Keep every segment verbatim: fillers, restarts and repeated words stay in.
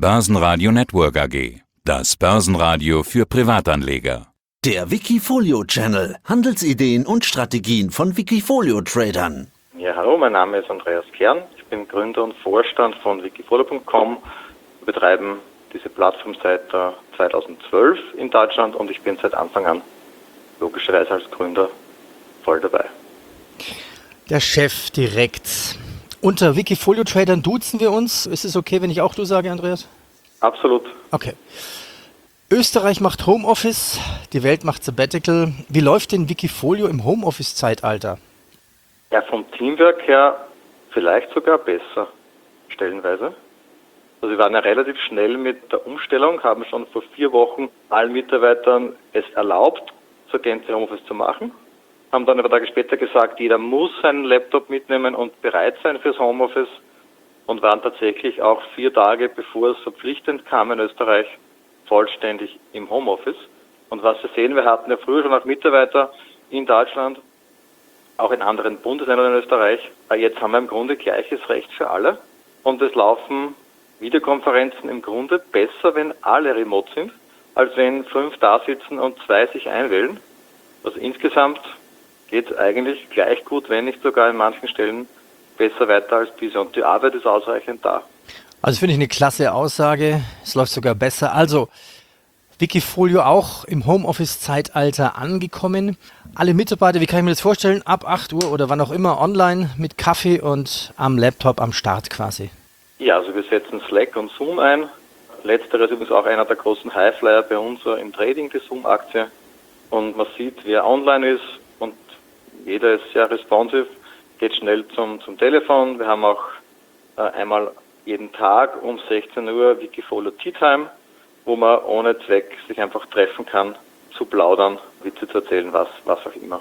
Börsenradio Network A G. Das Börsenradio für Privatanleger. Der Wikifolio-Channel. Handelsideen und Strategien von Wikifolio-Tradern. Ja, hallo, mein Name ist Andreas Kern. Ich bin Gründer und Vorstand von wikifolio punkt com. Wir betreiben diese Plattform seit äh, zweitausendzwölf in Deutschland und ich bin seit Anfang an logischerweise als Gründer voll dabei. Der Chef direkt. Unter Wikifolio-Tradern duzen wir uns. Ist es okay, wenn ich auch du sage, Andreas? Absolut. Okay. Österreich macht Homeoffice, die Welt macht Sabbatical. Wie läuft denn Wikifolio im Homeoffice-Zeitalter? Ja, vom Teamwork her vielleicht sogar besser, stellenweise. Also wir waren ja relativ schnell mit der Umstellung, haben schon vor vier Wochen allen Mitarbeitern es erlaubt, zur Gänze Homeoffice zu machen. Haben dann ein paar Tage später gesagt, jeder muss seinen Laptop mitnehmen und bereit sein fürs Homeoffice und waren tatsächlich auch vier Tage, bevor es verpflichtend kam in Österreich, vollständig im Homeoffice. Und was wir sehen, wir hatten ja früher schon auch Mitarbeiter in Deutschland, auch in anderen Bundesländern in Österreich. Jetzt haben wir im Grunde gleiches Recht für alle und es laufen Videokonferenzen im Grunde besser, wenn alle remote sind, als wenn fünf da sitzen und zwei sich einwählen. Also insgesamt geht es eigentlich gleich gut, wenn nicht sogar in manchen Stellen besser weiter als bisher. Und die Arbeit ist ausreichend da. Also finde ich eine klasse Aussage. Es läuft sogar besser. Also Wikifolio auch im Homeoffice-Zeitalter angekommen. Alle Mitarbeiter, wie kann ich mir das vorstellen? Ab acht Uhr oder wann auch immer online mit Kaffee und am Laptop am Start quasi. Ja, also wir setzen Slack und Zoom ein. Letzteres ist übrigens auch einer der großen Highflyer bei uns im Trading, die Zoom-Aktie. Und man sieht, wer online ist und jeder ist sehr responsive, geht schnell zum, zum Telefon. Wir haben auch äh, einmal jeden Tag um sechzehn Uhr Wikifolio Tea Time, wo man ohne Zweck sich einfach treffen kann, zu plaudern, Witze zu erzählen, was, was auch immer.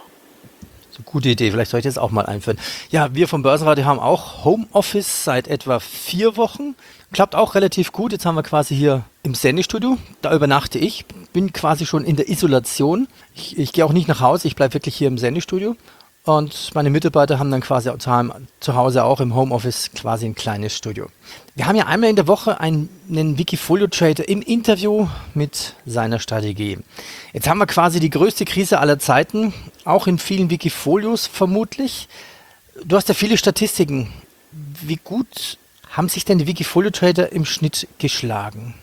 So, gute Idee, vielleicht soll ich das auch mal einführen. Ja, wir vom Börsenradio haben auch Homeoffice seit etwa vier Wochen. Klappt auch relativ gut. Jetzt haben wir quasi hier im Sendestudio, da übernachte ich, bin quasi schon in der Isolation. Ich, ich gehe auch nicht nach Hause, ich bleibe wirklich hier im Sendestudio. Und meine Mitarbeiter haben dann quasi zu Hause auch im Homeoffice quasi ein kleines Studio. Wir haben ja einmal in der Woche einen Wikifolio-Trader im Interview mit seiner Strategie. Jetzt haben wir quasi die größte Krise aller Zeiten, auch in vielen Wikifolios vermutlich. Du hast ja viele Statistiken. Wie gut haben sich denn die Wikifolio-Trader im Schnitt geschlagen?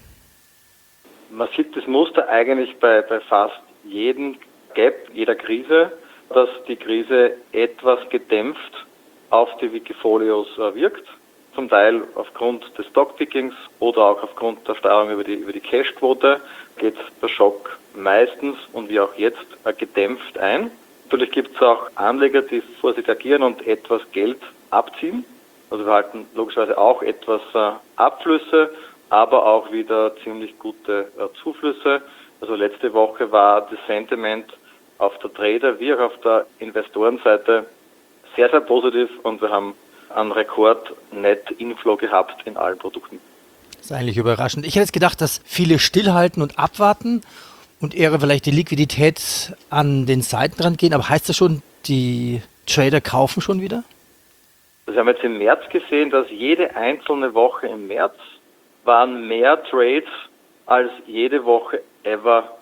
Man sieht das Muster eigentlich bei, bei fast jedem Gap, jeder Krise, dass die Krise etwas gedämpft auf die Wikifolios wirkt. Zum Teil aufgrund des Stockpickings oder auch aufgrund der Steuerung über die, über die Cashquote geht der Schock meistens und wie auch jetzt gedämpft ein. Natürlich gibt es auch Anleger, die vorsichtig agieren und etwas Geld abziehen. Also wir halten logischerweise auch etwas Abflüsse, aber auch wieder ziemlich gute Zuflüsse. Also letzte Woche war das Sentiment auf der Trader- wie auch auf der Investorenseite sehr, sehr positiv und wir haben einen Rekord-Net-Inflow gehabt in allen Produkten. Das ist eigentlich überraschend. Ich hätte jetzt gedacht, dass viele stillhalten und abwarten und eher vielleicht die Liquidität an den Seiten dran gehen. Aber heißt das schon, die Trader kaufen schon wieder? Wir haben jetzt im März gesehen, dass jede einzelne Woche im März waren mehr Trades als jede Woche ever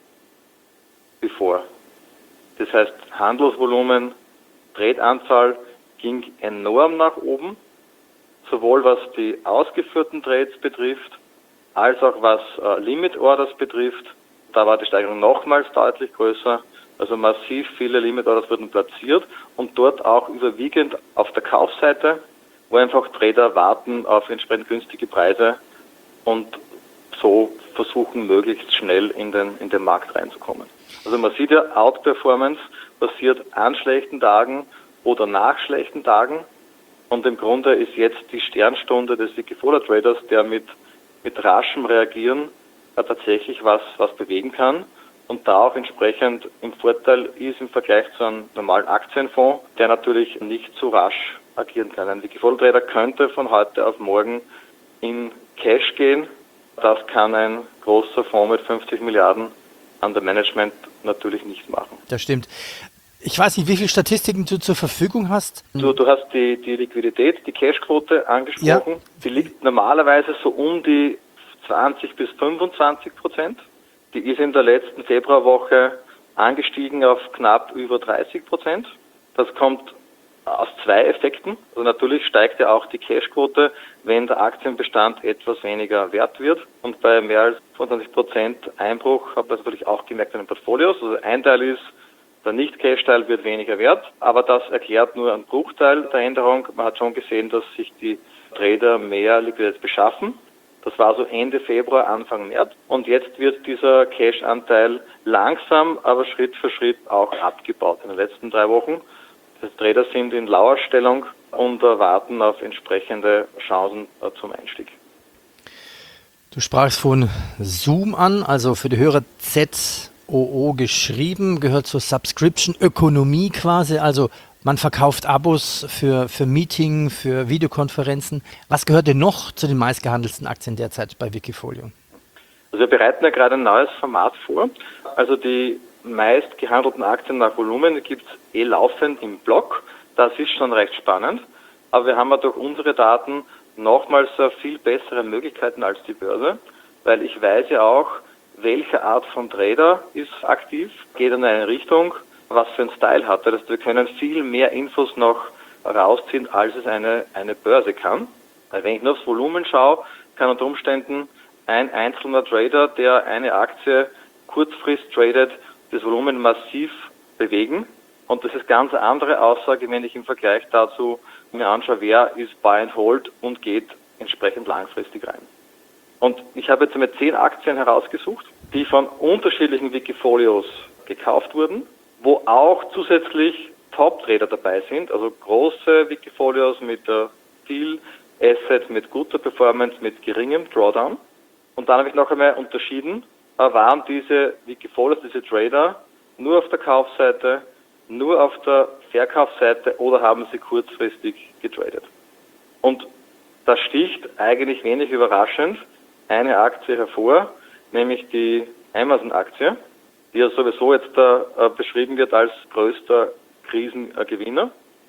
bevor. Das heißt, Handelsvolumen, Trade-Anzahl ging enorm nach oben, sowohl was die ausgeführten Trades betrifft, als auch was äh, Limit-Orders betrifft. Da war die Steigerung nochmals deutlich größer. Also massiv viele Limit-Orders wurden platziert und dort auch überwiegend auf der Kaufseite, wo einfach Trader warten auf entsprechend günstige Preise und so versuchen, möglichst schnell in den, in den Markt reinzukommen. Also man sieht ja, Outperformance passiert an schlechten Tagen oder nach schlechten Tagen. Und im Grunde ist jetzt die Sternstunde des Wikifolio-Traders, der mit, mit raschem Reagieren ja tatsächlich was, was bewegen kann und da auch entsprechend im Vorteil ist im Vergleich zu einem normalen Aktienfonds, der natürlich nicht so rasch agieren kann. Ein Wikifolio-Trader könnte von heute auf morgen in Cash gehen. Das kann ein großer Fonds mit fünfzig Milliarden an der Management natürlich nicht machen. Das stimmt. Ich weiß nicht, wie viele Statistiken du zur Verfügung hast. Du, du hast die, die Liquidität, die Cashquote angesprochen. Ja. Die liegt normalerweise so um die zwanzig bis fünfundzwanzig Prozent. Die ist in der letzten Februarwoche angestiegen auf knapp über dreißig Prozent. Das kommt aus zwei Effekten. Also natürlich steigt ja auch die Cashquote, wenn der Aktienbestand etwas weniger wert wird. Und bei mehr als fünfundzwanzig Prozent Einbruch hat man natürlich auch gemerkt in den Portfolios. Also ein Teil ist, der Nicht-Cash-Teil wird weniger wert, aber das erklärt nur einen Bruchteil der Änderung. Man hat schon gesehen, dass sich die Trader mehr Liquidität beschaffen. Das war so Ende Februar, Anfang März. Und jetzt wird dieser Cash-Anteil langsam, aber Schritt für Schritt auch abgebaut in den letzten drei Wochen. Die Trader sind in Lauerstellung und warten auf entsprechende Chancen zum Einstieg. Du sprachst von Zoom an, also für die Hörer Z O O geschrieben, gehört zur Subscription-Ökonomie quasi, also man verkauft Abos für, für Meeting, für Videokonferenzen. Was gehört denn noch zu den meistgehandelten Aktien derzeit bei Wikifolio? Also wir bereiten ja gerade ein neues Format vor. Also die meist gehandelten Aktien nach Volumen gibt es eh laufend im Blog. Das ist schon recht spannend. Aber wir haben ja durch unsere Daten nochmals viel bessere Möglichkeiten als die Börse, weil ich weiß ja auch, welche Art von Trader ist aktiv, geht in eine Richtung, was für einen Style hat er. Das heißt, wir können viel mehr Infos noch rausziehen, als es eine, eine Börse kann. Weil wenn ich nur aufs Volumen schaue, kann unter Umständen ein einzelner Trader, der eine Aktie kurzfristig tradet, das Volumen massiv bewegen. Und das ist ganz eine andere Aussage, wenn ich im Vergleich dazu mir anschaue, wer ist Buy and Hold und geht entsprechend langfristig rein. Und ich habe jetzt einmal zehn Aktien herausgesucht, die von unterschiedlichen Wikifolios gekauft wurden, wo auch zusätzlich Top-Trader dabei sind, also große Wikifolios mit äh, viel Asset, mit guter Performance, mit geringem Drawdown. Und dann habe ich noch einmal unterschieden, äh, waren diese Wikifolios, diese Trader nur auf der Kaufseite, nur auf der Verkaufsseite oder haben sie kurzfristig getradet. Und da sticht eigentlich wenig überraschend eine Aktie hervor, nämlich die Amazon-Aktie, die ja sowieso jetzt äh, beschrieben wird als größter Krisengewinner.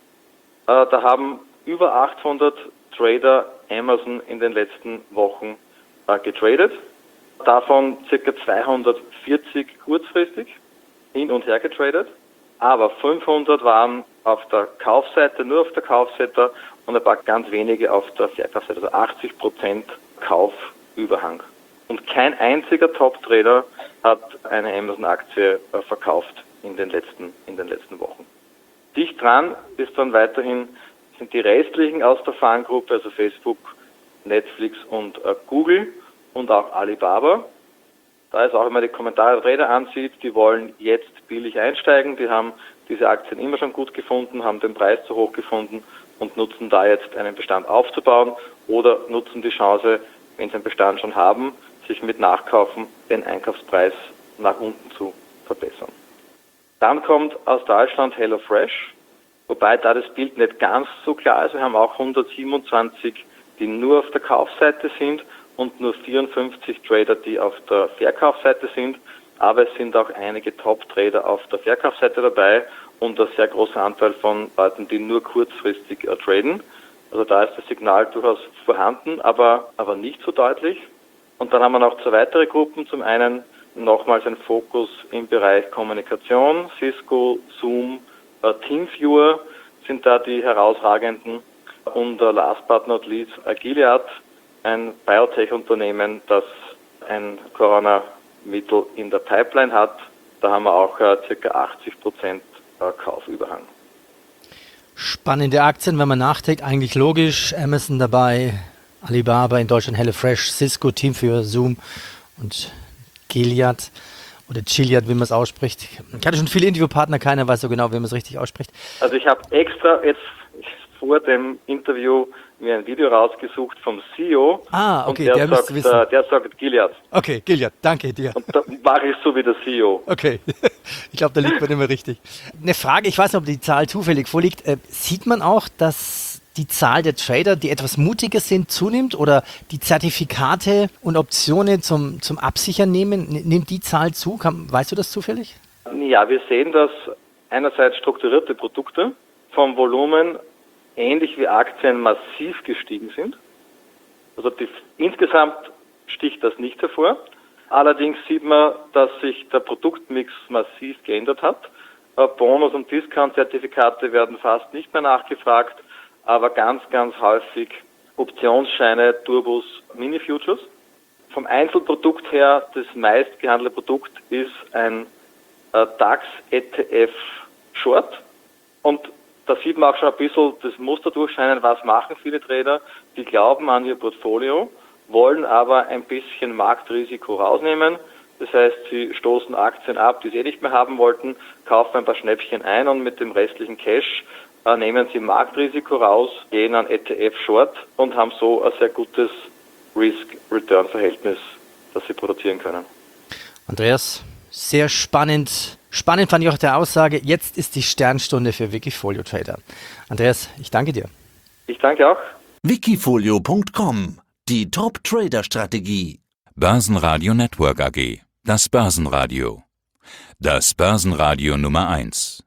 Äh, da haben über achthundert Trader Amazon in den letzten Wochen äh, getradet, davon ca. zweihundertvierzig kurzfristig hin und her getradet, aber fünfhundert waren auf der Kaufseite, nur auf der Kaufseite und ein paar ganz wenige auf der Verkaufsseite, also achtzig Prozent Kaufüberhang. Und kein einziger Top-Trader hat eine Amazon-Aktie äh, verkauft in den letzten, in den letzten Wochen. Dicht dran ist dann weiterhin, sind die restlichen aus der Fangruppe, also Facebook, Netflix und äh, Google und auch Alibaba. Da ist auch, wenn man die Kommentare der Trader ansieht, die wollen jetzt billig einsteigen, die haben diese Aktien immer schon gut gefunden, haben den Preis zu hoch gefunden und nutzen da jetzt einen Bestand aufzubauen oder nutzen die Chance, wenn sie einen Bestand schon haben, sich mit Nachkaufen den Einkaufspreis nach unten zu verbessern. Dann kommt aus Deutschland HelloFresh, wobei da das Bild nicht ganz so klar ist. Wir haben auch hundertsiebenundzwanzig, die nur auf der Kaufseite sind und nur vierundfünfzig Trader, die auf der Verkaufsseite sind. Aber es sind auch einige Top-Trader auf der Verkaufsseite dabei und ein sehr großer Anteil von Leuten, die nur kurzfristig äh, traden. Also da ist das Signal durchaus vorhanden, aber, aber nicht so deutlich. Und dann haben wir noch zwei weitere Gruppen. Zum einen nochmals ein Fokus im Bereich Kommunikation. Cisco, Zoom, äh, TeamViewer sind da die herausragenden. Und äh, last but not least äh, Gilead, ein Biotech-Unternehmen, das ein Corona-Mittel in der Pipeline hat. Da haben wir auch äh, ca. achtzig Prozent äh, Kaufüberhang. Spannende Aktien, wenn man nachdenkt, eigentlich logisch. Amazon dabei, Alibaba in Deutschland, HelloFresh, Cisco, TeamViewer, Zoom und Gilead oder Gilead, wie man es ausspricht. Ich hatte schon viele Interviewpartner, keiner weiß so genau, wie man es richtig ausspricht. Also ich habe extra jetzt vor dem Interview mir ein Video rausgesucht vom C E O. Ah, okay, und der, der sagt, wissen. äh, der sagt Gilead. Okay, Gilead, danke dir. Und da mache ich so wie der C E O. Okay, ich glaube, da liegt man immer richtig. Eine Frage, ich weiß nicht, ob die Zahl zufällig vorliegt. Äh, sieht man auch, dass die Zahl der Trader, die etwas mutiger sind, zunimmt oder die Zertifikate und Optionen zum, zum Absichern nehmen, nimmt die Zahl zu? Kann, weißt du das zufällig? Ja, wir sehen, dass einerseits strukturierte Produkte vom Volumen ähnlich wie Aktien massiv gestiegen sind. Also die, insgesamt sticht das nicht hervor. Allerdings sieht man, dass sich der Produktmix massiv geändert hat. Bonus- und Discount-Zertifikate werden fast nicht mehr nachgefragt, aber ganz, ganz häufig Optionsscheine, Turbos, Mini-Futures. Vom Einzelprodukt her, das meistgehandelte Produkt ist ein äh, DAX-E T F-Short. Und da sieht man auch schon ein bisschen das Muster durchscheinen, was machen viele Trader. Die glauben an ihr Portfolio, wollen aber ein bisschen Marktrisiko rausnehmen. Das heißt, sie stoßen Aktien ab, die sie eh nicht mehr haben wollten, kaufen ein paar Schnäppchen ein und mit dem restlichen Cash äh, nehmen sie Marktrisiko raus, gehen an E T F-Short und haben so ein sehr gutes Risk-Return-Verhältnis, das sie produzieren können. Andreas, sehr spannend. Spannend fand ich auch der Aussage, jetzt ist die Sternstunde für Wikifolio Trader. Andreas, ich danke dir. Ich danke auch. Wikifolio Punkt com, die Top-Trader-Strategie. Börsenradio Network A G. Das Börsenradio. Das Börsenradio Nummer eins.